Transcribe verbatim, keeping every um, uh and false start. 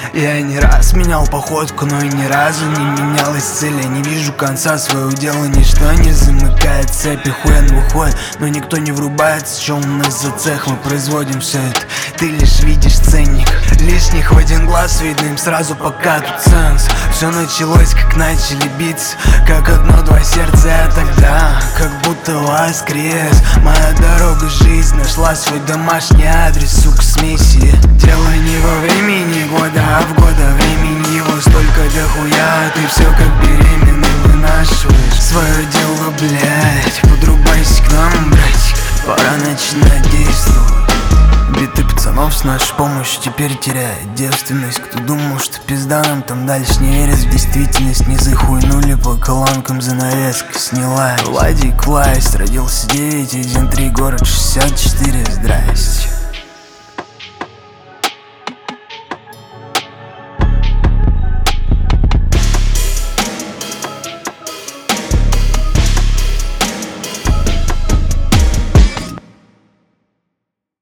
Я не раз менял походку, но и ни разу не менялась цель. Я не вижу конца своего дела, ничто не замыкает цепи. Хуян выходит, но никто не врубается. Что у нас за цех, мы производим все это. Ты лишь видишь ценник, лишних в один глаз видно им сразу, пока тут сенс. Все началось, как начали биться, как одно-два сердца. Я тогда как будто воскрес. Моя дорога, жизнь нашла свой домашний адрес, сука, смеси. Дело не во времени года, а в года времени его столько дохуя. Ты все как беременный вынашиваешь свое дело, блять. Подрубайся к нам, братик, пора начинать действовать. Биты пацанов с нашей помощью теперь теряет девственность. Кто думал, что пизда нам там дальше, не верит в действительность. Не захуйнули по колонкам, занавеска снялась. Владик власть, родился девять один три, город шестьдесят четыре, здрасте.